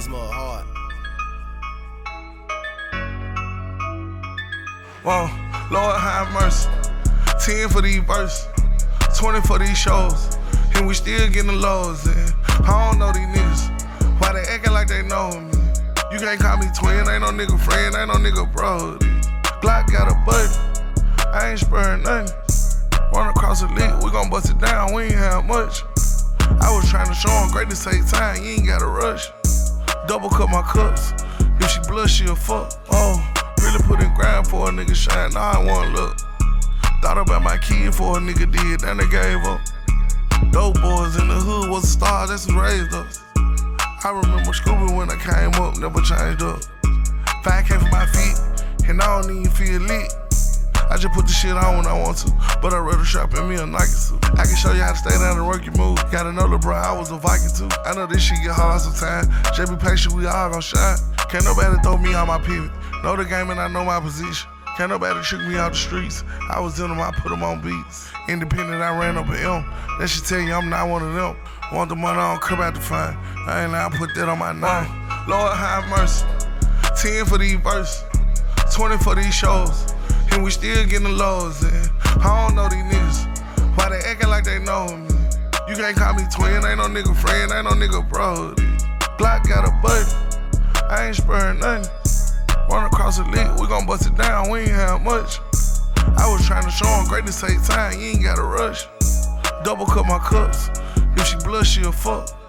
Smoke hard. Whoa, Lord have mercy. 10 for these verses, 20 for these shows, and we still getting the lows in. I don't know these niggas, why they acting like they know me. You can't call me twin, ain't no nigga friend, ain't no nigga bro. Glock got a button, I ain't spurring nothing. Run across the lick, we gon' bust it down, we ain't have much. I was trying to show him greatness take time, you ain't gotta rush. Double cut my cups, if she blush, she'll fuck. Oh, really put in grind for a nigga shine, now I wanna look. Thought about my kid for a nigga did, then they gave up. Dope boys in the hood was a star, that's who raised us. I remember Scooby when I came up, never changed up. 5K for my feet, and I don't even feel lit. I just put the shit on when I want to, but I'd rather shop in me a Nike suit. I can show you how to stay down and work your move. Gotta know the bro, I was a Viking too. I know this shit get hard sometimes. Just be patient, we all gon' shine. Can't nobody throw me on my pivot. Know the game and I know my position. Can't nobody trick me out the streets. I was in them, I put them on beats. Independent, I ran up an M. That should tell you I'm not one of them. Want the money, I don't care about the fine. I ain't lying, I put that on my name. Lord have mercy. 10 for these verses, 20 for these shows, and we still getting the lows in. I don't know these niggas, why they acting like they know me. You can't call me twin, ain't no nigga friend, ain't no nigga bro. Glock got a button, I ain't spurring nothing. Run across the lick, we gon' bust it down, we ain't have much. I was trying to show him greatness take time, you ain't gotta rush. Double cut my cups, if she blush, she'll fuck.